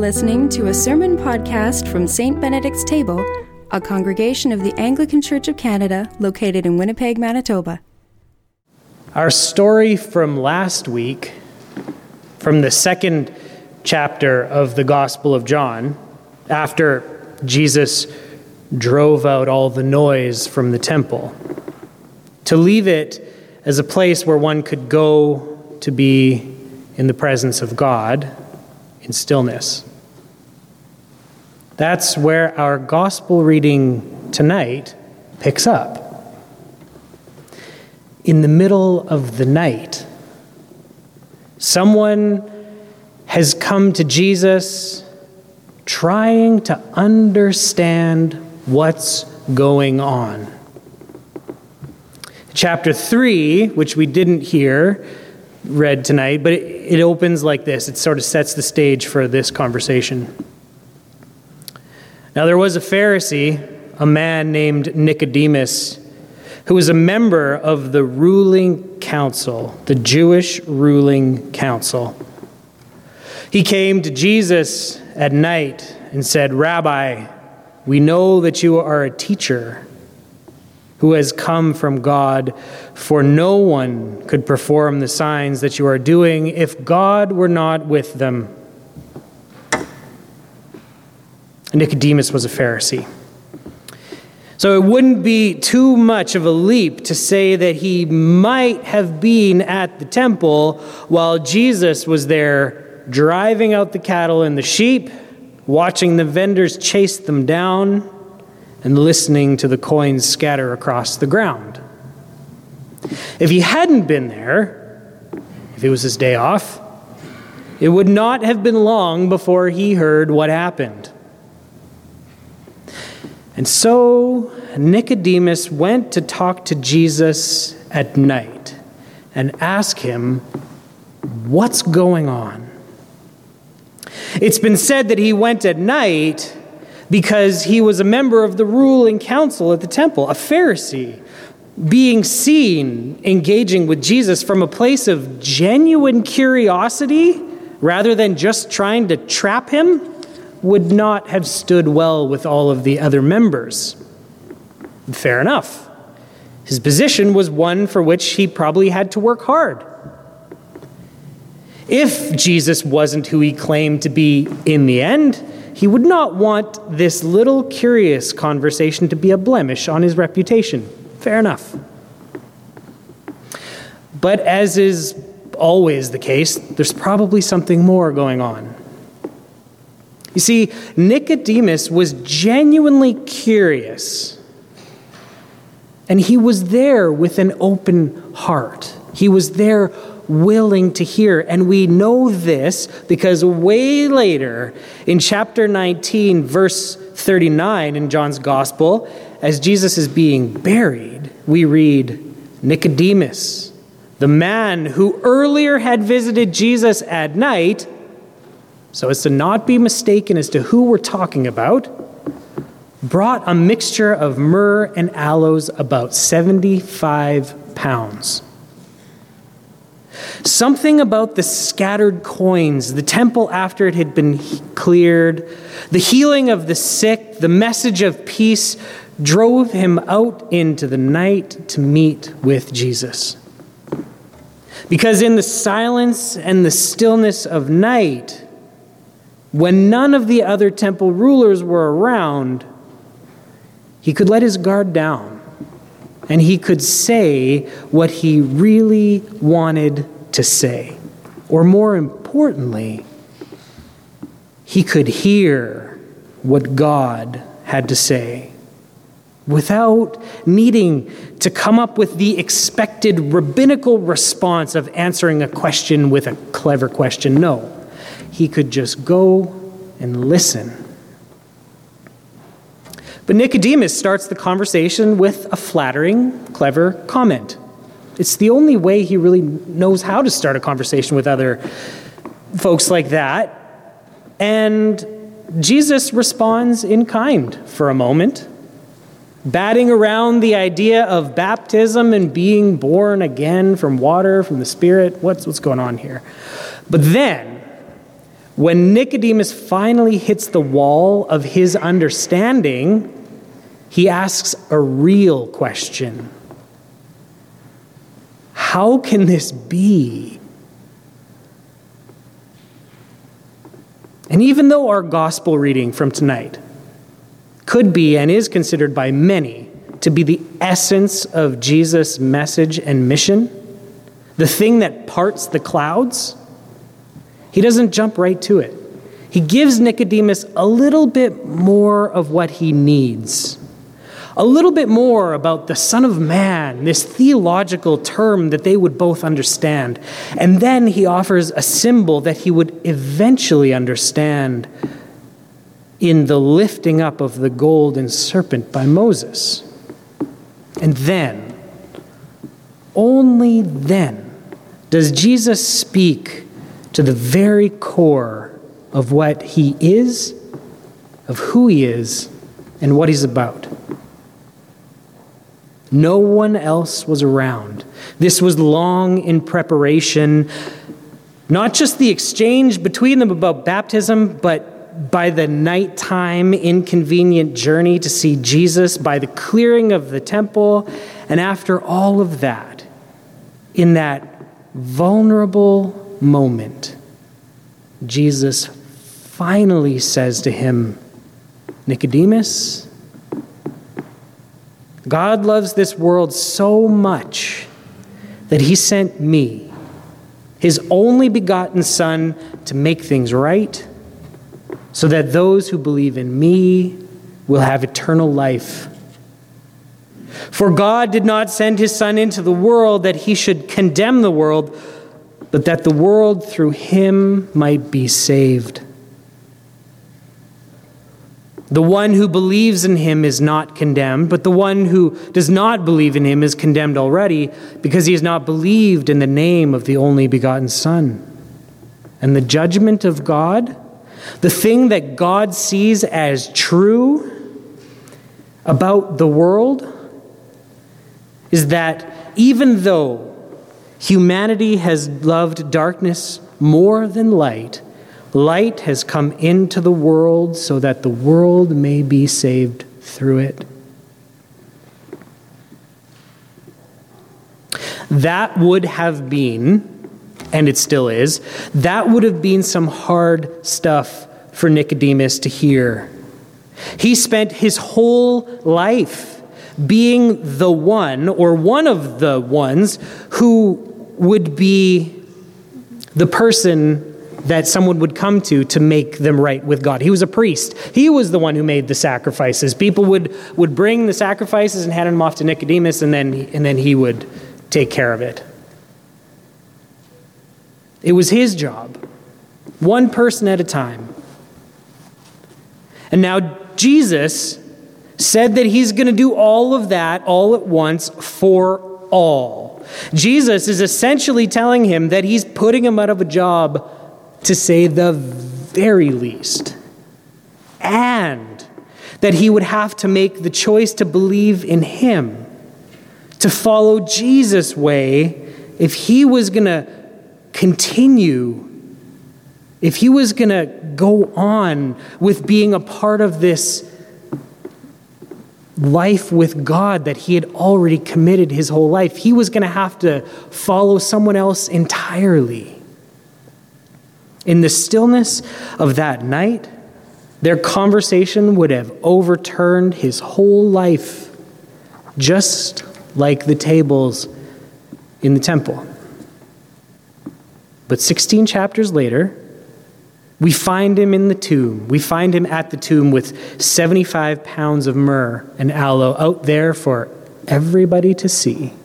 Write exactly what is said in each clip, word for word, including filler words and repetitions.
listening to a sermon podcast from Saint Benedict's Table, a congregation of the Anglican Church of Canada located in Winnipeg, Manitoba. Our story from last week, from the second chapter of the Gospel of John, after Jesus drove out all the noise from the temple, to leave it as a place where one could go to be in the presence of God in stillness. That's where our gospel reading tonight picks up. In the middle of the night, someone has come to Jesus trying to understand what's going on. Chapter three, which we didn't hear read tonight, but it, it opens like this. It sort of sets the stage for this conversation. Now there was a Pharisee, a man named Nicodemus, who was a member of the ruling council, the Jewish ruling council. He came to Jesus at night and said, "Rabbi, we know that you are a teacher who has come from God, for no one could perform the signs that you are doing if God were not with them." Nicodemus was a Pharisee. So it wouldn't be too much of a leap to say that he might have been at the temple while Jesus was there driving out the cattle and the sheep, watching the vendors chase them down, and listening to the coins scatter across the ground. If he hadn't been there, if it was his day off, it would not have been long before he heard what happened. And so Nicodemus went to talk to Jesus at night and ask him, what's going on? It's been said that he went at night because he was a member of the ruling council at the temple, a Pharisee. Being seen engaging with Jesus from a place of genuine curiosity rather than just trying to trap him would not have stood well with all of the other members. Fair enough. His position was one for which he probably had to work hard. If Jesus wasn't who he claimed to be in the end, he would not want this little curious conversation to be a blemish on his reputation. Fair enough. But as is always the case, there's probably something more going on. You see, Nicodemus was genuinely curious, and he was there with an open heart. He was there willing to hear. And we know this because way later in chapter nineteen, verse thirty-nine in John's Gospel, as Jesus is being buried, we read, Nicodemus, the man who earlier had visited Jesus at night, so as to not be mistaken as to who we're talking about, brought a mixture of myrrh and aloes, about seventy-five pounds. Something about the scattered coins, the temple after it had been cleared, the healing of the sick, the message of peace drove him out into the night to meet with Jesus. Because in the silence and the stillness of night, when none of the other temple rulers were around, he could let his guard down and he could say what he really wanted to say. Or more importantly, he could hear what God had to say without needing to come up with the expected rabbinical response of answering a question with a clever question. No. He could just go and listen. But Nicodemus starts the conversation with a flattering, clever comment. It's the only way he really knows how to start a conversation with other folks like that. And Jesus responds in kind for a moment, batting around the idea of baptism and being born again from water, from the Spirit. What's, what's going on here? But then, When Nicodemus finally hits the wall of his understanding, he asks a real question. How can this be? And even though our gospel reading from tonight could be and is considered by many to be the essence of Jesus' message and mission, the thing that parts the clouds, he doesn't jump right to it. He gives Nicodemus a little bit more of what he needs. A little bit more about the Son of Man, this theological term that they would both understand. And then he offers a symbol that he would eventually understand in the lifting up of the golden serpent by Moses. And then, only then, does Jesus speak to the very core of what he is, of who he is, and what he's about. No one else was around. This was long in preparation, not just the exchange between them about baptism, but by the nighttime inconvenient journey to see Jesus, by the clearing of the temple, and after all of that, in that vulnerable moment, Jesus finally says to him, Nicodemus, God loves this world so much that he sent me, his only begotten Son, to make things right, so that those who believe in me will have eternal life. For God did not send his Son into the world that he should condemn the world, but that the world through him might be saved. The one who believes in him is not condemned, but the one who does not believe in him is condemned already, because he has not believed in the name of the only begotten Son. And the judgment of God, the thing that God sees as true about the world, is that even though humanity has loved darkness more than light, light has come into the world so that the world may be saved through it. That would have been, and it still is, that would have been some hard stuff for Nicodemus to hear. He spent his whole life being the one, or one of the ones, who would be the person that someone would come to to make them right with God. He was a priest. He was the one who made the sacrifices. People would, would bring the sacrifices and hand them off to Nicodemus, and then, and then he would take care of it. It was his job, one person at a time. And now Jesus said that he's going to do all of that all at once for all. Jesus is essentially telling him that he's putting him out of a job, to say the very least, and that he would have to make the choice to believe in him, to follow Jesus' way, if he was going to continue, if he was going to go on with being a part of this life with God that he had already committed his whole life. He was going to have to follow someone else entirely. In the stillness of that night, their conversation would have overturned his whole life, just like the tables in the temple. But sixteen chapters later, we find him in the tomb. We find him at the tomb with seventy-five pounds of myrrh and aloe out there for everybody to see.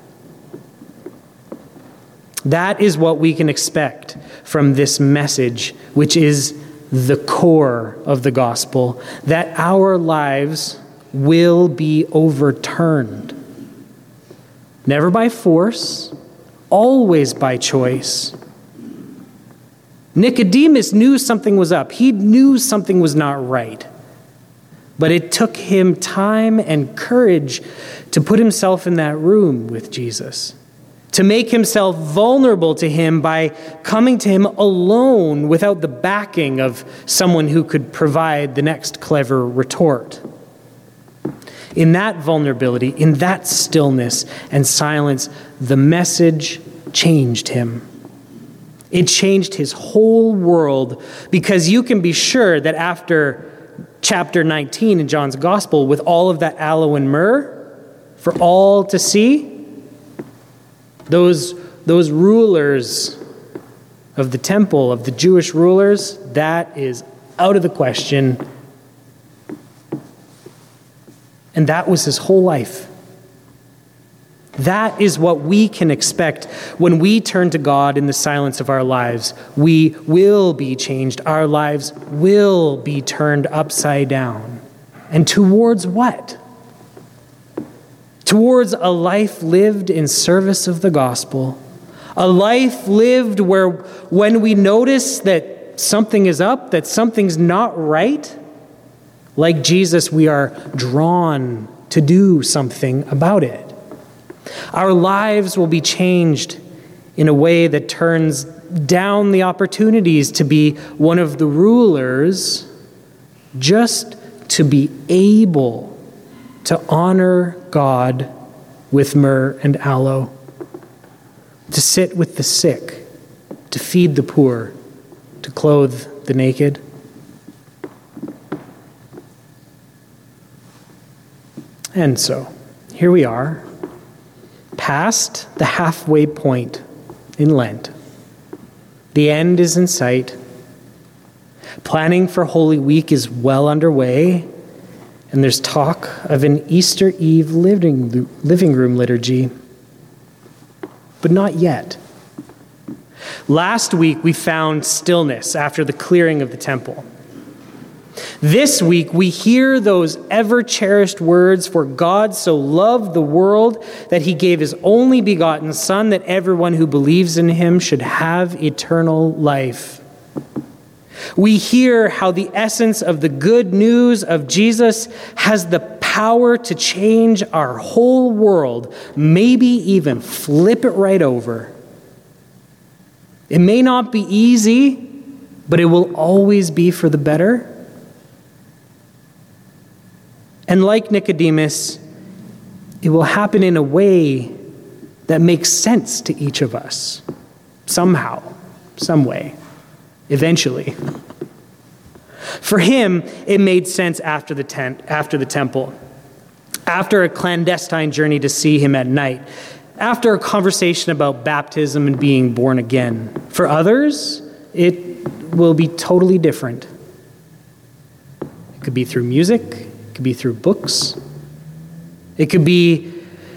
That is what we can expect from this message, which is the core of the gospel, that our lives will be overturned. Never by force, always by choice. Nicodemus knew something was up. He knew something was not right. But it took him time and courage to put himself in that room with Jesus. to make himself vulnerable to him by coming to him alone without the backing of someone who could provide the next clever retort. In that vulnerability, in that stillness and silence, the message changed him. It changed his whole world, because you can be sure that after chapter nineteen in John's Gospel, with all of that aloe and myrrh for all to see, those, those rulers of the temple, of the Jewish rulers, that is out of the question. And that was his whole life. That is what we can expect when we turn to God in the silence of our lives. We will be changed. Our lives will be turned upside down. And towards what? Towards a life lived in service of the gospel. A life lived where when we notice that something is up, that something's not right, like Jesus, we are drawn to do something about it. Our lives will be changed in a way that turns down the opportunities to be one of the rulers, just to be able to honor God with myrrh and aloe, to sit with the sick, to feed the poor, to clothe the naked. And so, here we are, past the halfway point in Lent. The end is in sight. Planning for Holy Week is well underway, and there's talk of an Easter Eve living, living room liturgy, but not yet. Last week, we found stillness after the clearing of the temple. This week, we hear those ever-cherished words, "For God so loved the world that he gave his only begotten Son, that everyone who believes in him should have eternal life." We hear how the essence of the good news of Jesus has the power to change our whole world, maybe even flip it right over. It may not be easy, but it will always be for the better. And like Nicodemus, it will happen in a way that makes sense to each of us, somehow, some way, eventually. For him, it made sense after the tent, after the temple, after a clandestine journey to see him at night, after a conversation about baptism and being born again. For others, it will be totally different. It could be through music. It could be through books. It could be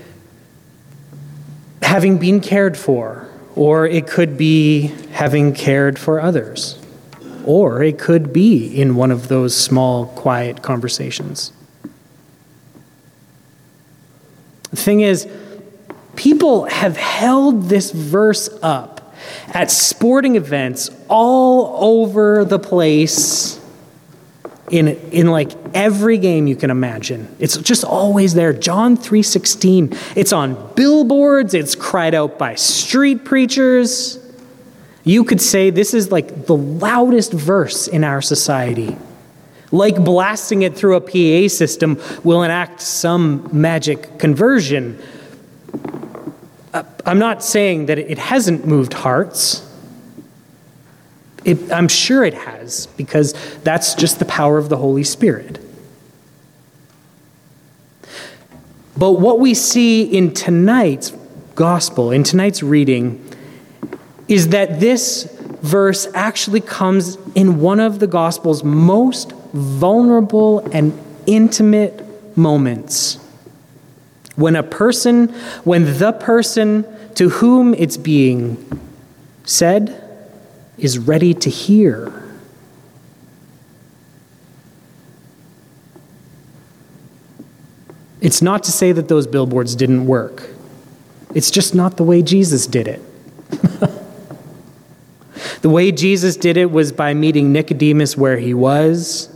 having been cared for, or it could be having cared for others, or it could be in one of those small, quiet conversations. The thing is, people have held this verse up at sporting events all over the place. In, in like every game you can imagine. It's just always there. John three sixteen. It's on billboards. It's cried out by street preachers. You could say this is like the loudest verse in our society. Like blasting it through a P A system will enact some magic conversion. I'm not saying that it hasn't moved hearts. It, I'm sure it has, because that's just the power of the Holy Spirit. But what we see in tonight's gospel, in tonight's reading, is that this verse actually comes in one of the gospel's most vulnerable and intimate moments. When a person, when the person to whom it's being said is ready to hear. It's not to say that those billboards didn't work. It's just not the way Jesus did it. The way Jesus did it was by meeting Nicodemus where he was.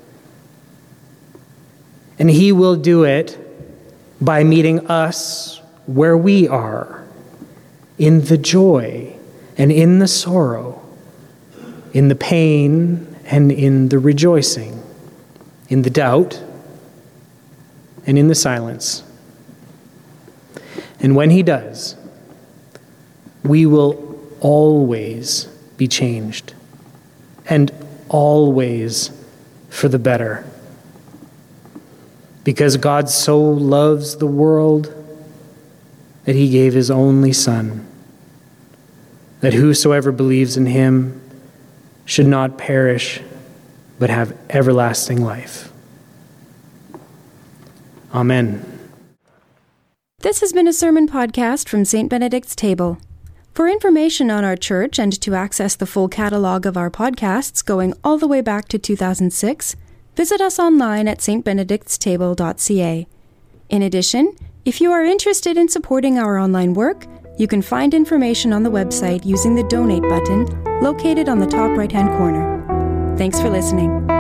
And he will do it by meeting us where we are. in the joy and in the sorrow, in the pain and in the rejoicing, in the doubt and in the silence. And when he does, we will always be changed, and always for the better. Because God so loves the world that he gave his only Son, that whosoever believes in him should not perish, but have everlasting life. Amen. This has been a sermon podcast from Saint Benedict's Table. For information on our church and to access the full catalog of our podcasts going all the way back to two thousand six, visit us online at s t benedicts table dot c a. In addition, if you are interested in supporting our online work, you can find information on the website using the Donate button located on the top right-hand corner. Thanks for listening.